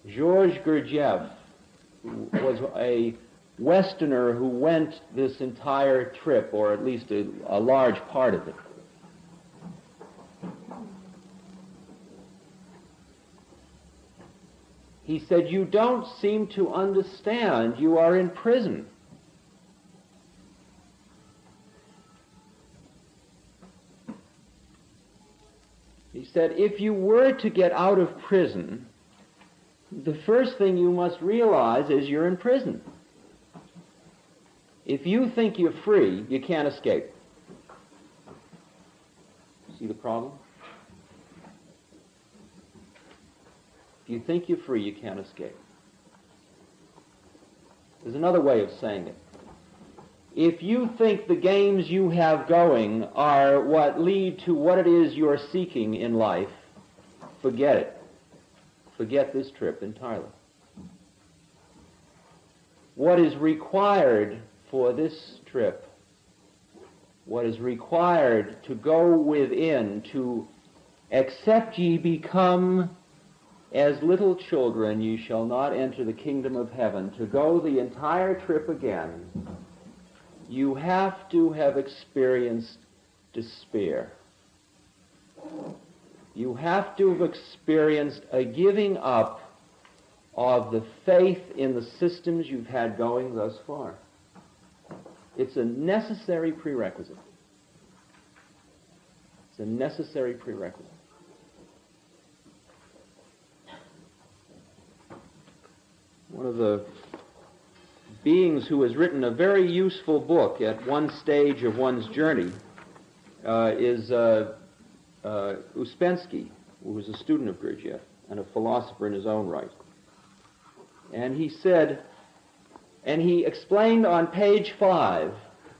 Georges Gurdjieff was a Westerner who went this entire trip, or at least a large part of it. He said, "You don't seem to understand. You are in prison." He said, "If you were to get out of prison, the first thing you must realize is you're in prison. If you think you're free, you can't escape." See the problem? If you think you're free, you can't escape. There's another way of saying it. If you think the games you have going are what lead to what it is you're seeking in life, forget it. Forget this trip entirely. What is required for this trip, what is required to go within, to except ye become as little children, you shall not enter the kingdom of heaven, to go the entire trip again, you have to have experienced despair. You have to have experienced a giving up of the faith in the systems you've had going thus far. It's a necessary prerequisite. It's a necessary prerequisite. One of the beings who has written a very useful book at one stage of one's journey is Uspensky, who was a student of Gurdjieff and a philosopher in his own right. And he said, and he explained on page 5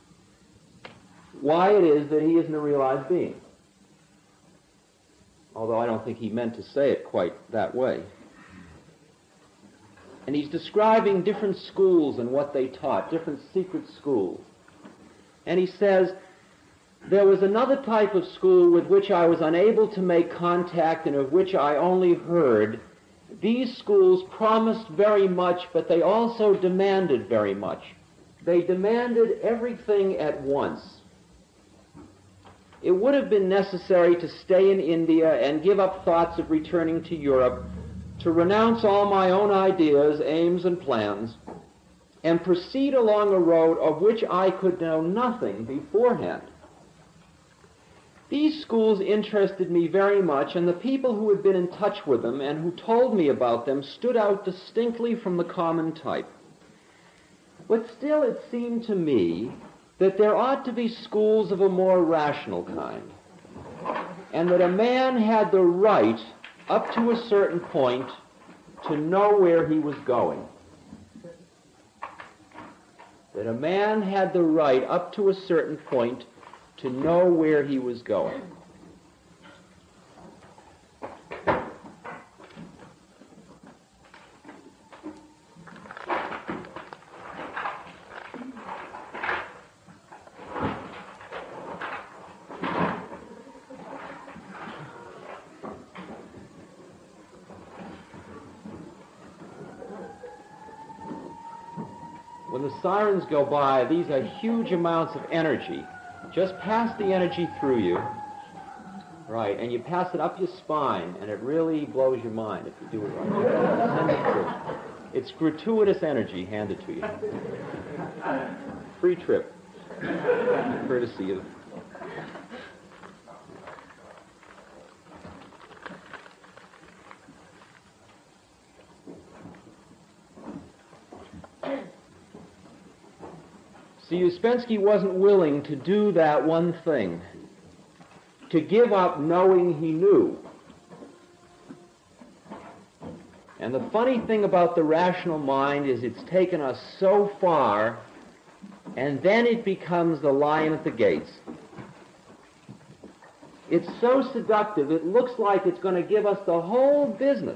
why it is that he isn't a realized being. Although I don't think he meant to say it quite that way. And he's describing different schools and what they taught, different secret schools. And he says, there was another type of school with which I was unable to make contact and of which I only heard. These schools promised very much, but they also demanded very much. They demanded everything at once. It would have been necessary to stay in India and give up thoughts of returning to Europe, to renounce all my own ideas, aims, and plans, and proceed along a road of which I could know nothing beforehand. These schools interested me very much, and the people who had been in touch with them and who told me about them stood out distinctly from the common type. But still it seemed to me that there ought to be schools of a more rational kind, and that a man had the right, up to a certain point, to know where he was going. That a man had the right, up to a certain point, to know where he was going. When the sirens go by, these are huge amounts of energy. Just pass the energy through you, right, and you pass it up your spine, and it really blows your mind if you do it right. It's gratuitous energy handed to you. Free trip, courtesy of... See, Uspensky wasn't willing to do that one thing, to give up knowing he knew. And the funny thing about the rational mind is it's taken us so far, and then it becomes the lion at the gates. It's so seductive, it looks like it's going to give us the whole business.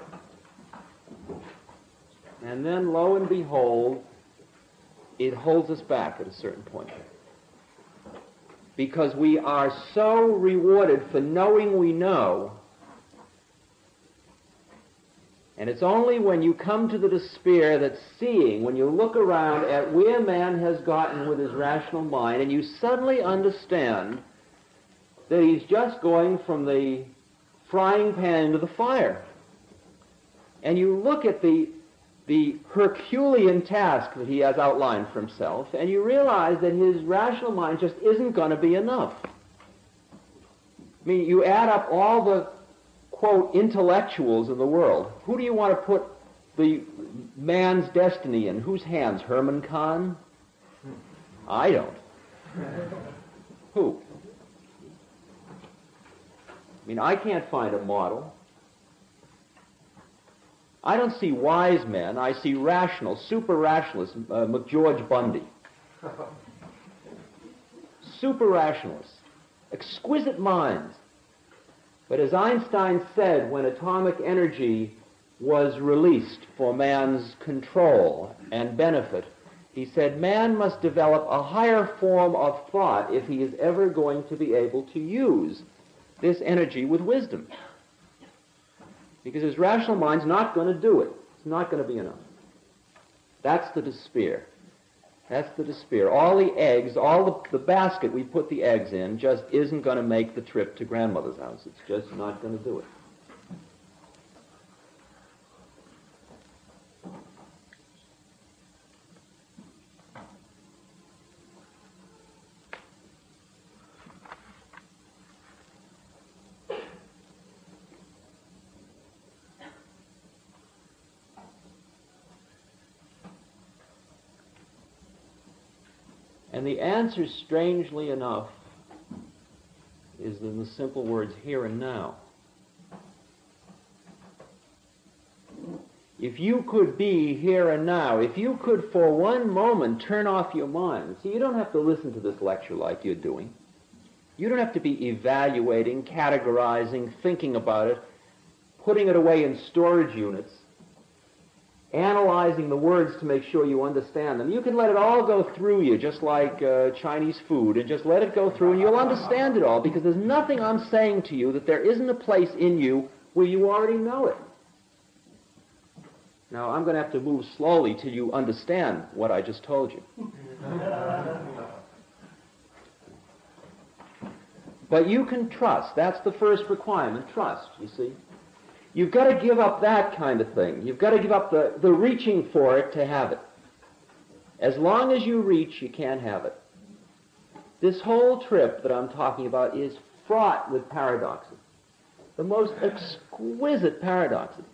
And then, lo and behold, it holds us back at a certain point. Because we are so rewarded for knowing we know And it's only when you come to the despair that seeing, when you look around at where man has gotten with his rational mind, and you suddenly understand that he's just going from the frying pan into the fire. And you look at the Herculean task that he has outlined for himself, and you realize that his rational mind just isn't going to be enough. I mean, you add up all the, quote, intellectuals in the world. Who do you want to put the man's destiny in? Whose hands? Herman Kahn? I don't. Who? I mean, I can't find a model. I don't see wise men. I see rational, super rationalists, McGeorge Bundy. Super rationalists. Exquisite minds. But as Einstein said when atomic energy was released for man's control and benefit, he said man must develop a higher form of thought if he is ever going to be able to use this energy with wisdom. Because his rational mind's not going to do it. It's not going to be enough. That's the despair. That's the despair. All the eggs, all the basket we put the eggs in just isn't going to make the trip to grandmother's house. It's just not going to do it. And the answer, strangely enough, is in the simple words here and now. If you could be here and now, if you could for one moment turn off your mind, see, you don't have to listen to this lecture like you're doing. You don't have to be evaluating, categorizing, thinking about it, putting it away in storage units, analyzing the words to make sure you understand them. You can let it all go through you, just like Chinese food, and just let it go through, and you'll understand it all, because there's nothing I'm saying to you that there isn't a place in you where you already know it. Now, I'm going to have to move slowly till you understand what I just told you. But you can trust. That's the first requirement, trust, you see. You've got to give up that kind of thing. You've got to give up the reaching for it to have it. As long as you reach, you can't have it. This whole trip that I'm talking about is fraught with paradoxes. The most exquisite paradoxes.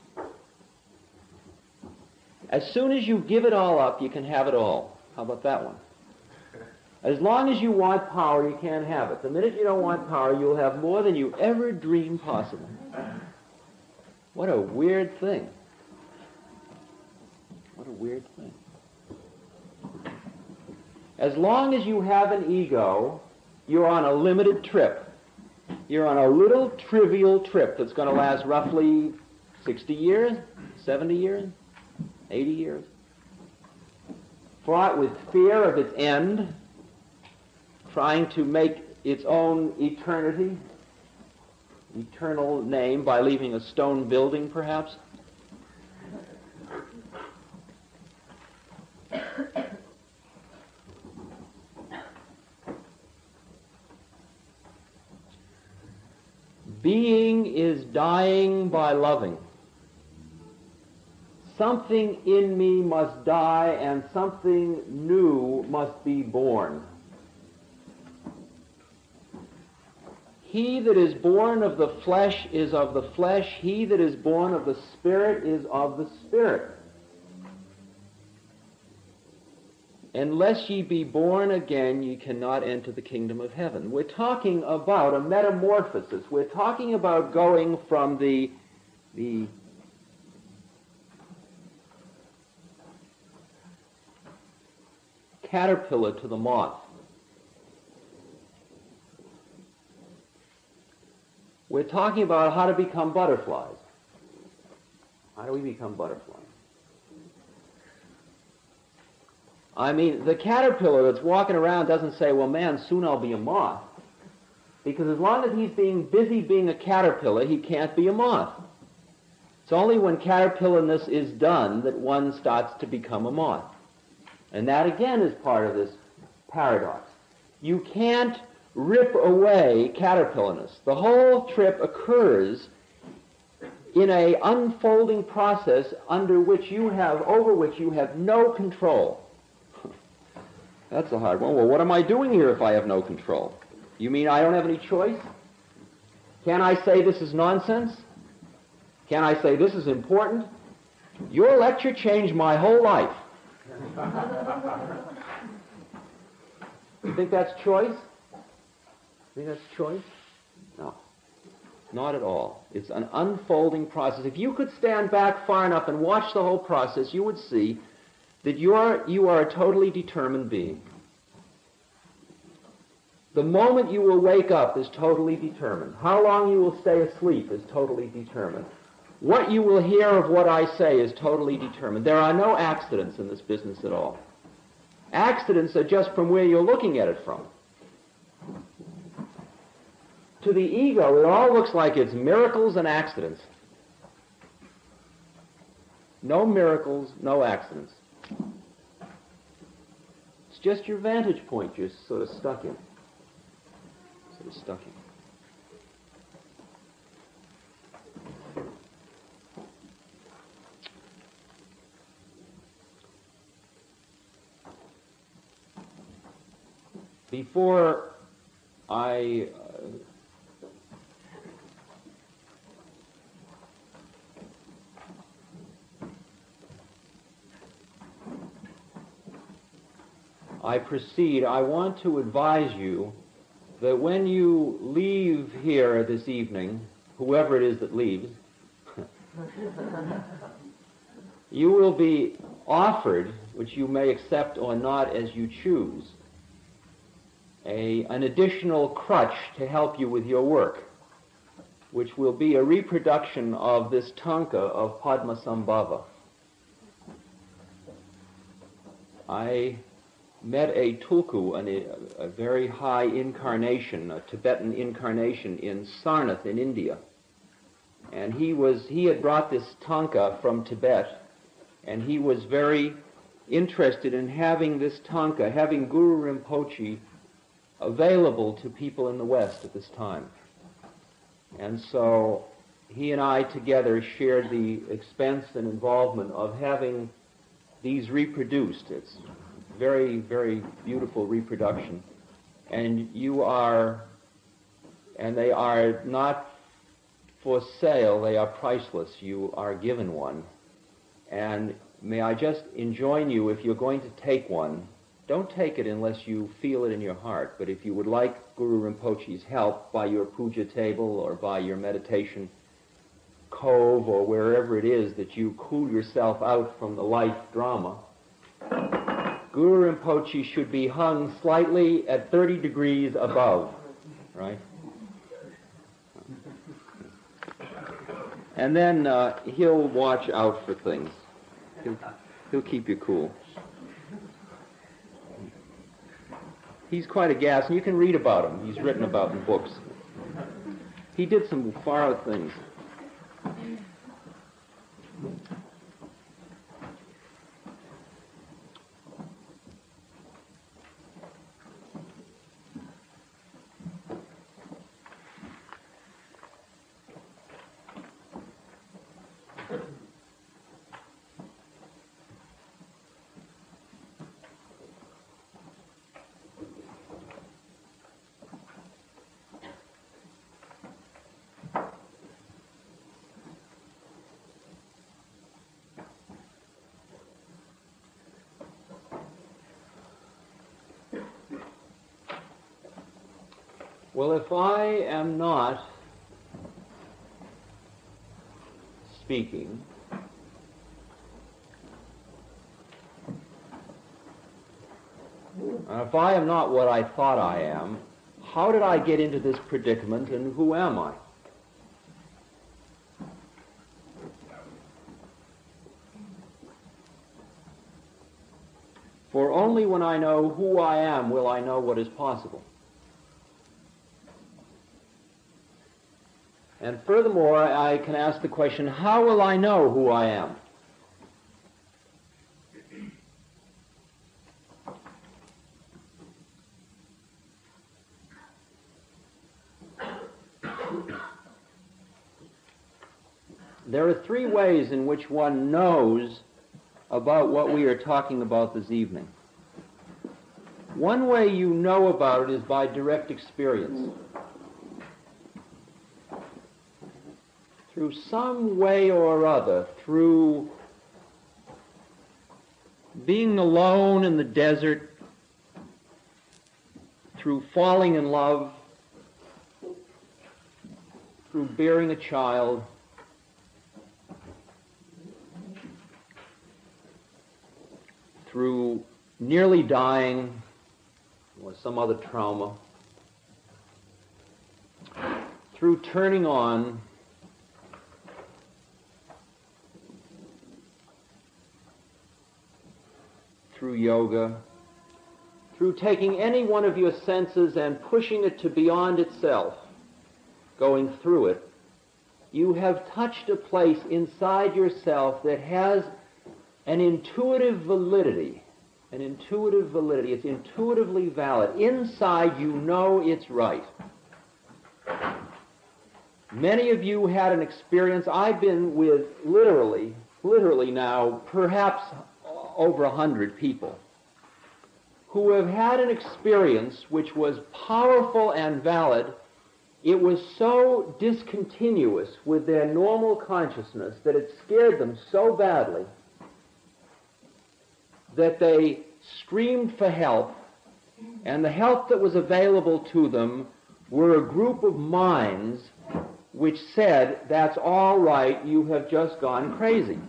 As soon as you give it all up, you can have it all. How about that one? As long as you want power, you can't have it. The minute you don't want power, you'll have more than you ever dreamed possible. What a weird thing. What a weird thing. As long as you have an ego, you're on a limited trip. You're on a little trivial trip that's going to last roughly 60 years, 70 years, 80 years. Fraught with fear of its end, trying to make its own eternity, eternal name by leaving a stone building, perhaps. Being is dying by loving. Something in me must die and something new must be born. He that is born of the flesh is of the flesh. He that is born of the Spirit is of the Spirit. Unless ye be born again, ye cannot enter the kingdom of heaven. We're talking about a metamorphosis. We're talking about going from the caterpillar to the moth. We're talking about how to become butterflies. How do we become butterflies? I mean, the caterpillar that's walking around doesn't say, well, man, soon I'll be a moth. Because as long as he's being busy being a caterpillar, he can't be a moth. It's only when caterpillarness is done that one starts to become a moth. And that again is part of this paradox. You can't rip away caterpillarness. The whole trip occurs in an unfolding process over which you have no control. That's a hard one. Well, what am I doing here if I have no control? You mean I don't have any choice? Can I say this is nonsense? Can I say this is important? Your lecture changed my whole life. You think that's choice? You think that's choice? No. Not at all. It's an unfolding process. If you could stand back far enough and watch the whole process, you would see that you are a totally determined being. The moment you will wake up is totally determined. How long you will stay asleep is totally determined. What you will hear of what I say is totally determined. There are no accidents in this business at all. Accidents are just from where you're looking at it from. To the ego, it all looks like it's miracles and accidents. No miracles, no accidents. It's just your vantage point you're sort of stuck in. Before I proceed, I want to advise you that when you leave here this evening, whoever it is that leaves, you will be offered, which you may accept or not as you choose, an additional crutch to help you with your work, which will be a reproduction of this tanka of Padmasambhava. I met a tulku, a very high incarnation, a Tibetan incarnation in Sarnath in India. And he had brought this tanka from Tibet, and he was very interested in having this tanka, having Guru Rinpoche available to people in the West at this time. And so he and I together shared the expense and involvement of having these reproduced. It's very, very beautiful reproduction. And they are not for sale, they are priceless. You are given one. And may I just enjoin you, if you're going to take one, don't take it unless you feel it in your heart. But if you would like Guru Rinpoche's help by your puja table or by your meditation cove or wherever it is that you cool yourself out from the life drama, Guru Rinpoche should be hung slightly at 30 degrees above, right? And then he'll watch out for things. He'll keep you cool. He's quite a gas, and you can read about him. He's written about in books. He did some far out things. Well, if I am not speaking, and if I am not what I thought I am, how did I get into this predicament, and who am I? For only when I know who I am will I know what is possible. And furthermore, I can ask the question, how will I know who I am? There are three ways in which one knows about what we are talking about this evening. One way you know about it is by direct experience. Through some way or other, through being alone in the desert, through falling in love, through bearing a child, through nearly dying or some other trauma, through turning on, through yoga, through taking any one of your senses and pushing it to beyond itself, going through it, you have touched a place inside yourself that has an intuitive validity. It's intuitively valid. Inside, you know it's right. Many of you had an experience. I've been with literally now, perhaps over 100 people who have had an experience which was powerful and valid. It was so discontinuous with their normal consciousness that it scared them so badly that they screamed for help, and the help that was available to them were a group of minds which said, "That's all right, you have just gone crazy."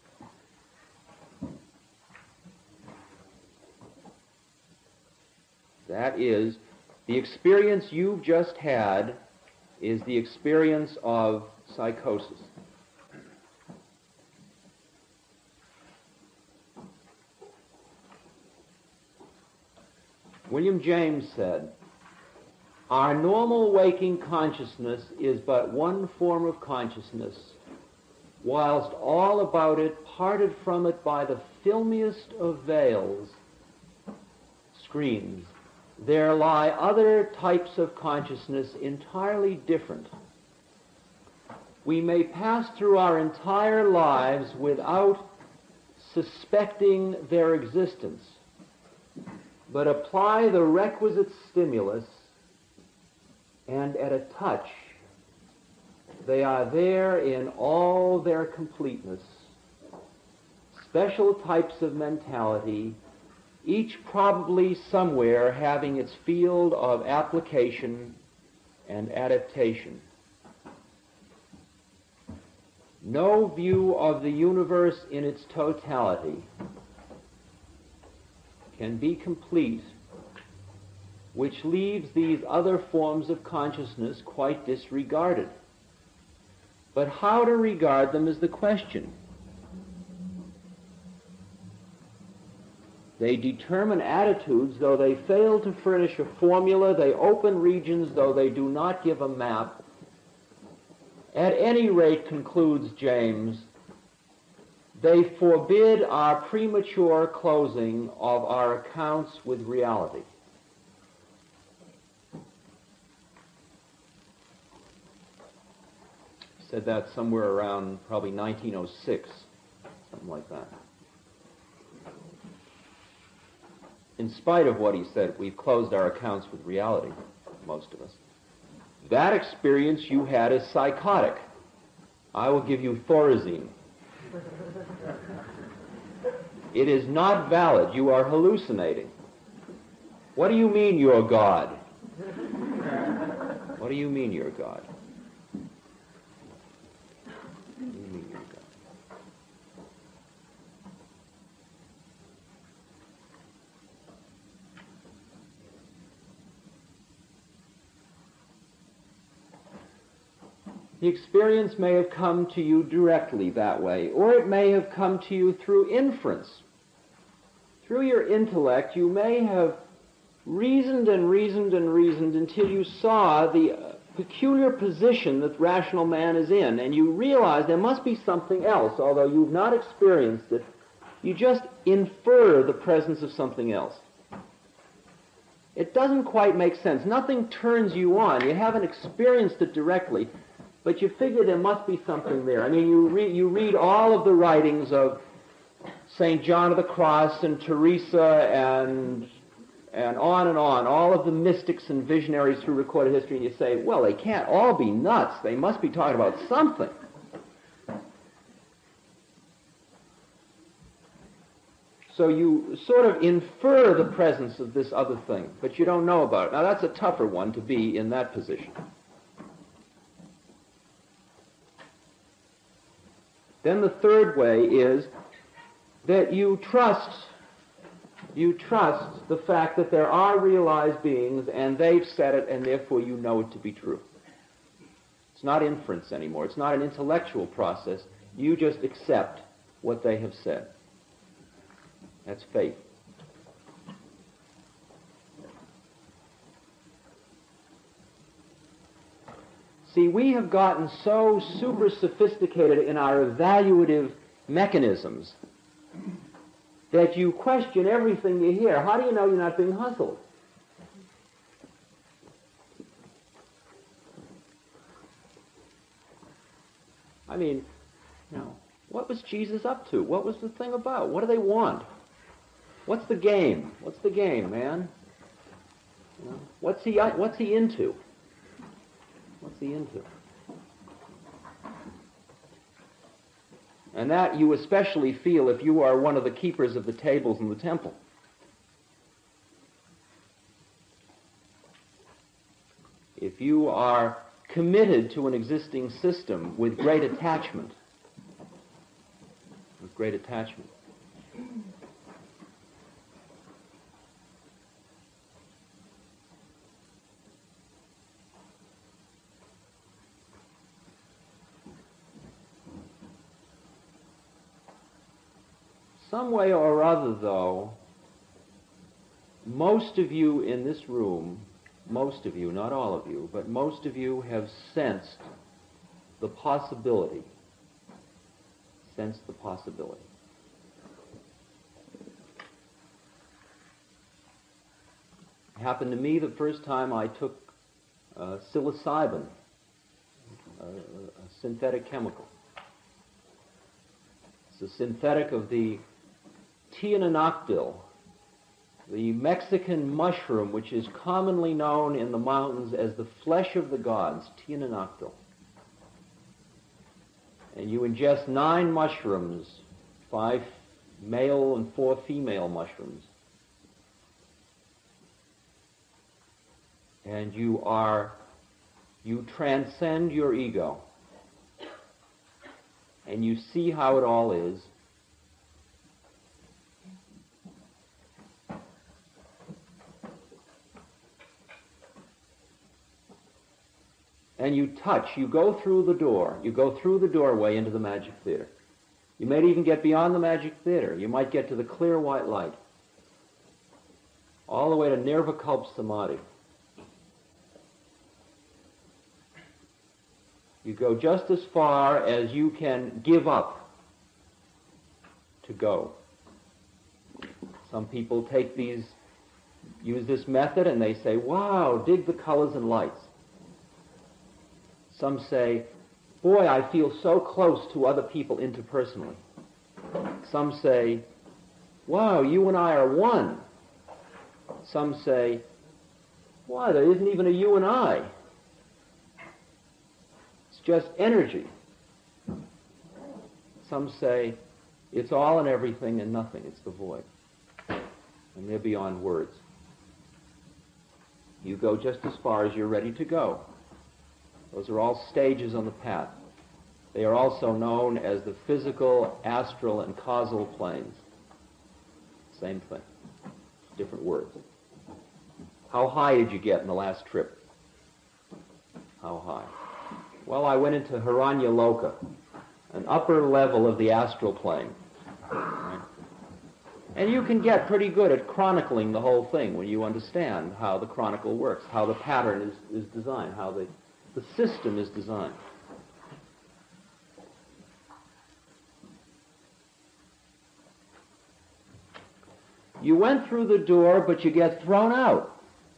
That is, the experience you've just had is the experience of psychosis. William James said, "Our normal waking consciousness is but one form of consciousness, whilst all about it, parted from it by the filmiest of veils, screens, there lie other types of consciousness entirely different. We may pass through our entire lives without suspecting their existence, but apply the requisite stimulus, and at a touch, they are there in all their completeness. Special types of mentality, each probably somewhere having its field of application and adaptation. No view of the universe in its totality can be complete which leaves these other forms of consciousness quite disregarded. But how to regard them is the question. They determine attitudes, though they fail to furnish a formula. They open regions, though they do not give a map. At any rate, concludes James, they forbid our premature closing of our accounts with reality. Said that somewhere around probably 1906, something like that. In spite of what he said, we've closed our accounts with reality, most of us. That experience you had is psychotic. I will give you Thorazine. It is not valid. You are hallucinating. What do you mean you're God? What do you mean you're God? What do you mean you're God? The experience may have come to you directly that way, or it may have come to you through inference. Through your intellect, you may have reasoned and reasoned and reasoned until you saw peculiar position that rational man is in, and you realize there must be something else, although you've not experienced it. You just infer the presence of something else. It doesn't quite make sense. Nothing turns you on. You haven't experienced it directly, but you figure there must be something there. I mean, you read all of the writings of St. John of the Cross and Teresa and on, all of the mystics and visionaries through recorded history, and you say, well, they can't all be nuts. They must be talking about something. So you sort of infer the presence of this other thing, but you don't know about it. Now, that's a tougher one to be in that position. Then the third way is that you trust the fact that there are realized beings, and they've said it, and therefore you know it to be true. It's not inference anymore. It's not an intellectual process. You just accept what they have said. That's faith. See, we have gotten so super sophisticated in our evaluative mechanisms that you question everything you hear. How do you know you're not being hustled? I mean, what was Jesus up to? What was the thing about? What do they want? What's the game? What's the game, man? What's he into? What's he into? And that you especially feel if you are one of the keepers of the tables in the temple. If you are committed to an existing system with great attachment, Some way or other, though, most of you in this room, most of you, not all of you, but most of you have sensed the possibility. It happened to me the first time I took psilocybin, a synthetic chemical. It's a synthetic of the tiananactil, the Mexican mushroom which is commonly known in the mountains as the flesh of the gods, tiananactil. And you ingest 9 mushrooms, 5 male and 4 female mushrooms. And you transcend your ego. And you see how it all is. And you touch, you go through the door, you go through the doorway into the magic theater. You may even get beyond the magic theater. You might get to the clear white light. All the way to Nirvikalpa Samadhi. You go just as far as you can give up to go. Some people use this method and they say, wow, dig the colors and lights. Some say, boy, I feel so close to other people interpersonally. Some say, wow, you and I are one. Some say, why, there isn't even a you and I. It's just energy. Some say, it's all and everything and nothing. It's the void. And they're beyond words. You go just as far as you're ready to go. Those are all stages on the path. They are also known as the physical, astral, and causal planes. Same thing. Different words. How high did you get in the last trip? How high? Well, I went into Hiranya Loka, an upper level of the astral plane. Right? And you can get pretty good at chronicling the whole thing when you understand how the chronicle works, how the pattern is designed, how the The system is designed. You went through the door, but you get thrown out.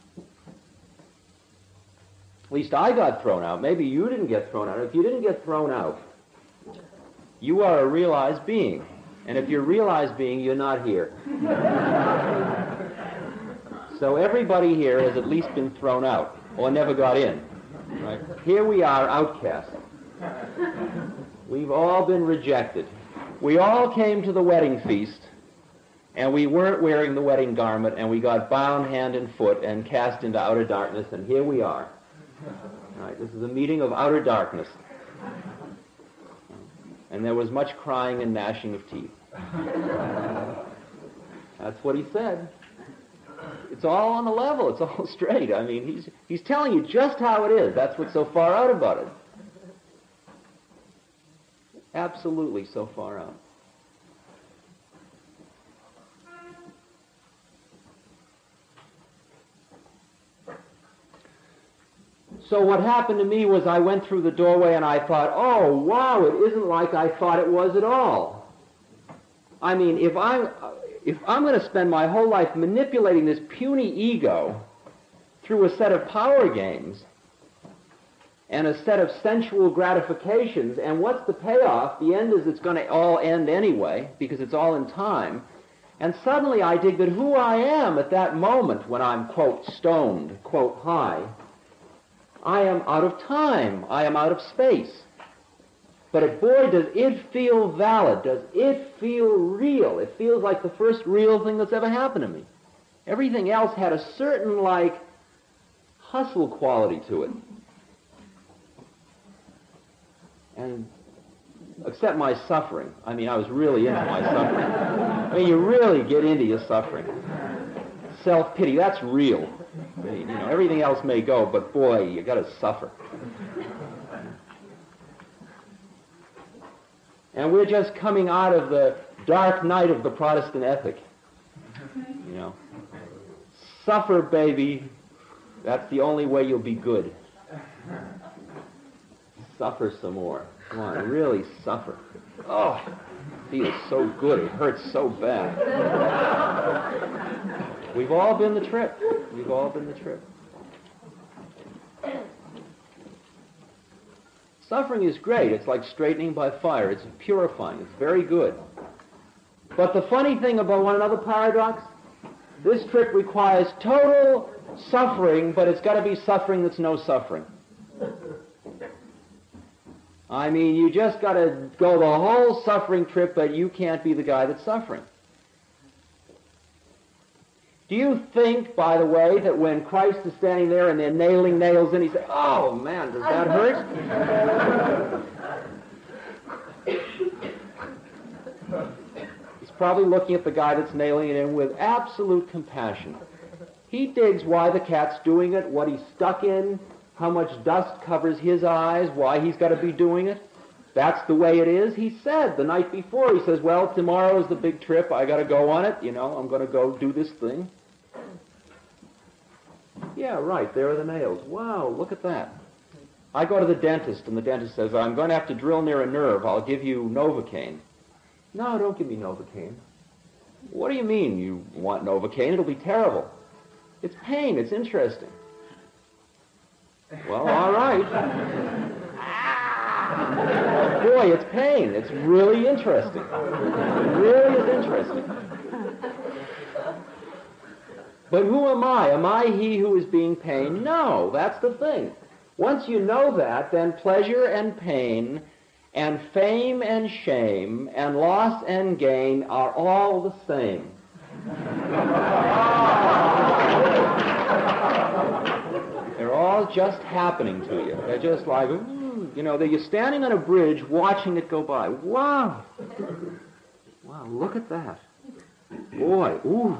At least I got thrown out. Maybe you didn't get thrown out. If you didn't get thrown out, you are a realized being. And if you're a realized being, you're not here. So everybody here has at least been thrown out, or never got in. Right? Here we are, outcasts. We've all been rejected. We all came to the wedding feast, and we weren't wearing the wedding garment, and we got bound hand and foot and cast into outer darkness, and here we are. Right, this is a meeting of outer darkness. And there was much crying and gnashing of teeth. That's what he said. It's all on the level. It's all straight. I mean, he's telling you just how it is. That's what's so far out about it. Absolutely so far out. So what happened to me was I went through the doorway and I thought, oh, wow, it isn't like I thought it was at all. I mean, if I'm going to spend my whole life manipulating this puny ego through a set of power games and a set of sensual gratifications, and what's the payoff? The end is it's going to all end anyway, because it's all in time. And suddenly I dig that who I am at that moment when I'm, quote, stoned, quote, high, I am out of time. I am out of space. But boy, does it feel valid. Does it feel real. It feels like the first real thing that's ever happened to me. Everything else had a certain, like, hustle quality to it. And except my suffering. I mean, I was really into my suffering. I mean, you really get into your suffering. Self-pity, that's real. You know, everything else may go, but boy, you got to suffer. And we're just coming out of the dark night of the Protestant ethic. You know, suffer, baby. That's the only way you'll be good. Suffer some more. Come on, really suffer. Oh, it feels so good. It hurts so bad. We've all been the trip. We've all been the trip. Suffering is great. It's like straightening by fire. It's purifying. It's very good. But the funny thing about one another paradox, this trip requires total suffering, but it's got to be suffering that's no suffering. I mean, you just got to go the whole suffering trip, but you can't be the guy that's suffering. Do you think, by the way, that when Christ is standing there and they're nailing nails in, he says, oh, man, does that hurt? He's probably looking at the guy that's nailing it in with absolute compassion. He digs why the cat's doing it, what he's stuck in, how much dust covers his eyes, why he's got to be doing it. That's the way it is. He said the night before, he says, well, tomorrow's the big trip. I got to go on it. You know, I'm going to go do this thing. Yeah, right, there are the nails. Wow, look at that. I go to the dentist, and the dentist says, I'm going to have to drill near a nerve. I'll give you Novocaine. No, don't give me Novocaine. What do you mean you want Novocaine? It'll be terrible. It's pain. It's interesting. Well, all right. Boy, it's pain. It's really interesting. It really is interesting. But who am I? Am I he who is being pained? No, that's the thing. Once you know that, then pleasure and pain and fame and shame and loss and gain are all the same. They're all just happening to you. They're just like, ooh, you know, you're standing on a bridge watching it go by. Wow. Wow, look at that. Boy, ooh.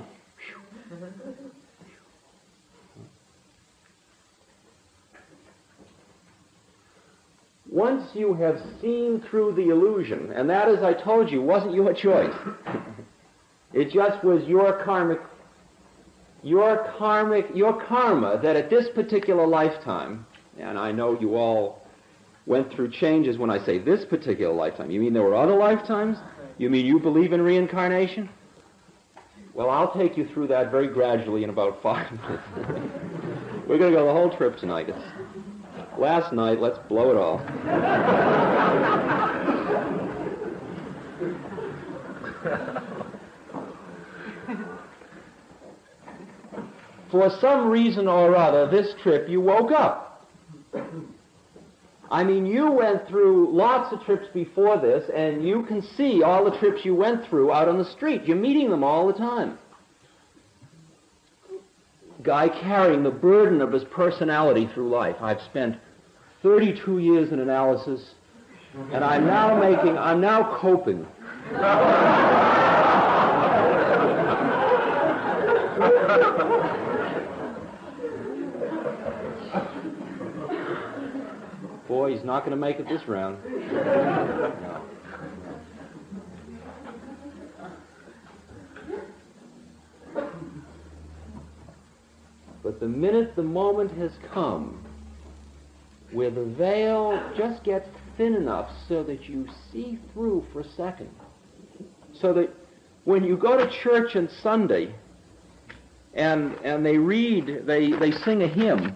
Once you have seen through the illusion, and that, as I told you, wasn't your choice. It just was your karma that at this particular lifetime, And I know you all went through changes when I say this particular lifetime. You mean there were other lifetimes? You mean you believe in reincarnation? Well, I'll take you through that very gradually in about 5 minutes. We're going to go the whole trip tonight. It's last night. Let's blow it all. For some reason or other, this trip, you woke up. I mean, you went through lots of trips before this, and you can see all the trips you went through out on the street. You're meeting them all the time. Guy carrying the burden of his personality through life. I've spent 32 years in analysis, and I'm now coping. Boy, he's not going to make it this round. No. But the minute the moment has come where the veil just gets thin enough so that you see through for a second, so that when you go to church on Sunday and they sing a hymn,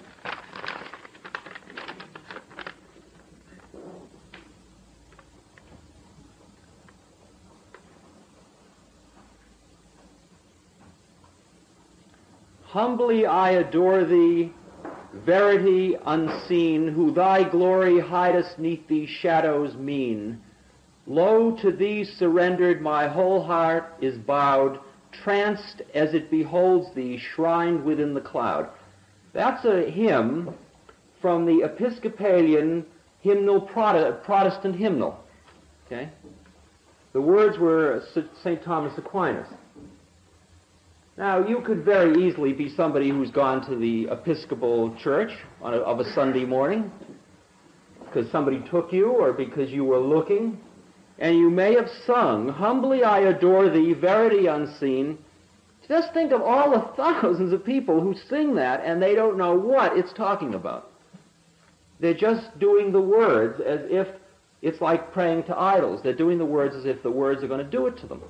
humbly I adore thee, verity unseen, who thy glory hidest neath these shadows mean. Lo, to thee surrendered my whole heart is bowed, tranced as it beholds thee shrined within the cloud. That's a hymn from the Episcopalian hymnal, Protestant hymnal. Okay? The words were St. Thomas Aquinas. Now, you could very easily be somebody who's gone to the Episcopal Church of a Sunday morning because somebody took you or because you were looking, and you may have sung, humbly I adore thee, verity unseen. Just think of all the thousands of people who sing that and they don't know what it's talking about. They're just doing the words as if it's like praying to idols. They're doing the words as if the words are going to do it to them.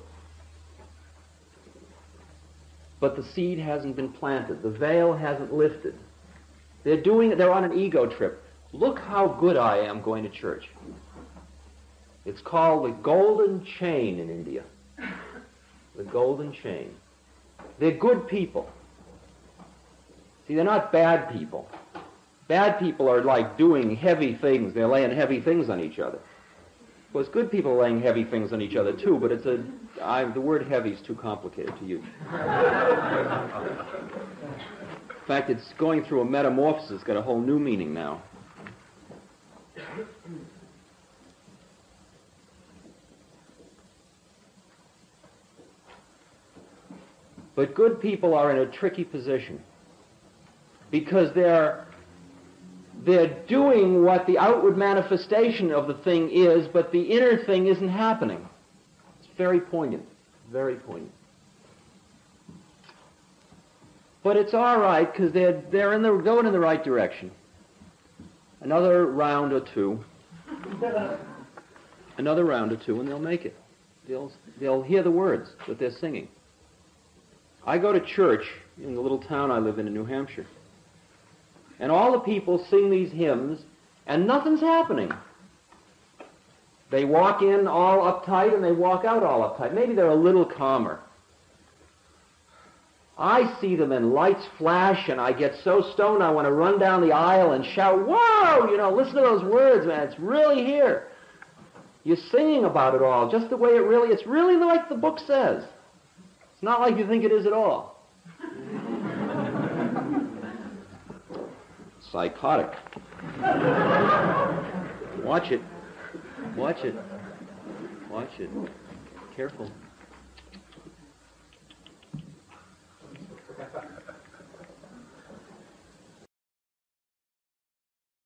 But the seed hasn't been planted. The veil hasn't lifted. They're on an ego trip. Look how good I am going to church. It's called the golden chain in India. The golden chain. They're good people. See, they're not bad people. Bad people are like doing heavy things. They're laying heavy things on each other. Of course, good people are laying heavy things on each other too, but the word heavy is too complicated to use. In fact, it's going through a metamorphosis. It's got a whole new meaning now. But good people are in a tricky position because they're doing what the outward manifestation of the thing is, but the inner thing isn't happening. It's very poignant, very poignant. But it's all right because they're going in the right direction. Another round or two, and they'll make it. They'll hear the words that they're singing. I go to church in the little town I live in New Hampshire, and all the people sing these hymns, and nothing's happening. They walk in all uptight, and they walk out all uptight. Maybe they're a little calmer. I see them and lights flash, and I get so stoned I want to run down the aisle and shout, whoa, listen to those words, man, it's really here. You're singing about it all, just the way it's really like the book says. It's not like you think it is at all. Psychotic. Watch it. Watch it. Watch it. Careful.